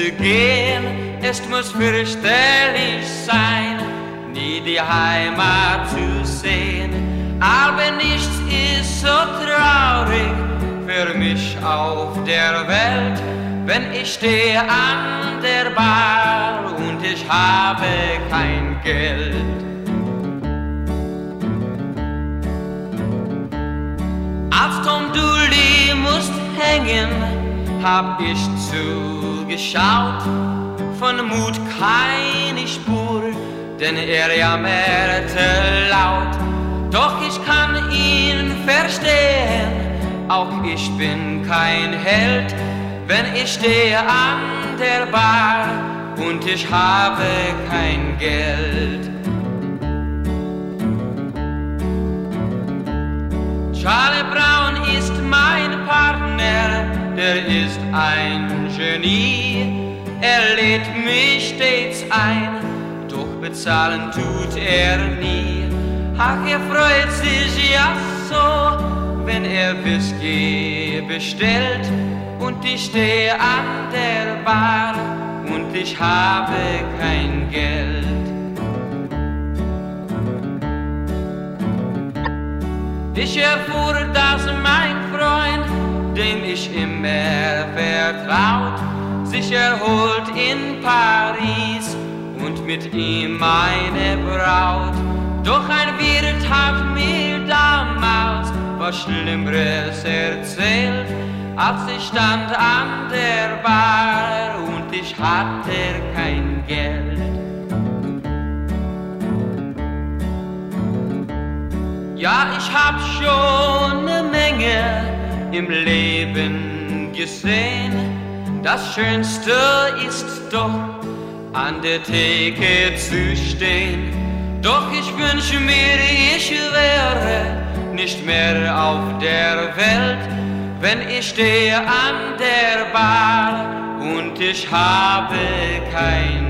zu gehen, es muss fürchterlich sein, nie die Heimat zu sehen. Aber nichts ist so traurig für mich auf der Welt, wenn ich stehe an der Bar und ich habe kein Geld. Als Tom Dooley musst hängen, hab ich zugeschaut, von Mut keine Spur, denn er jammerte laut. Doch ich kann ihn verstehen, auch ich bin kein Held, wenn ich stehe an der Bar und ich habe kein Geld. Charlie Brown ist mein Partner, der ist ein Genie. Er lädt mich stets ein, doch bezahlen tut er nie. Ach, er freut sich ja so, wenn er Whisky bestellt und ich stehe an der Bar und ich habe kein Geld. Ich erfuhr, dass mein Freund, dem ich immer vertraut, sich erholt in Paris und mit ihm meine Braut. Doch ein Wirt hat mir damals was Schlimmeres erzählt, als ich stand an der Bar und ich hatte kein Geld. Ja, ich hab schon eine Menge im Leben gesehen. Das Schönste ist doch, an der Theke zu stehen. Doch ich wünsche mir, ich wäre nicht mehr auf der Welt, wenn ich stehe an der Bar und ich habe kein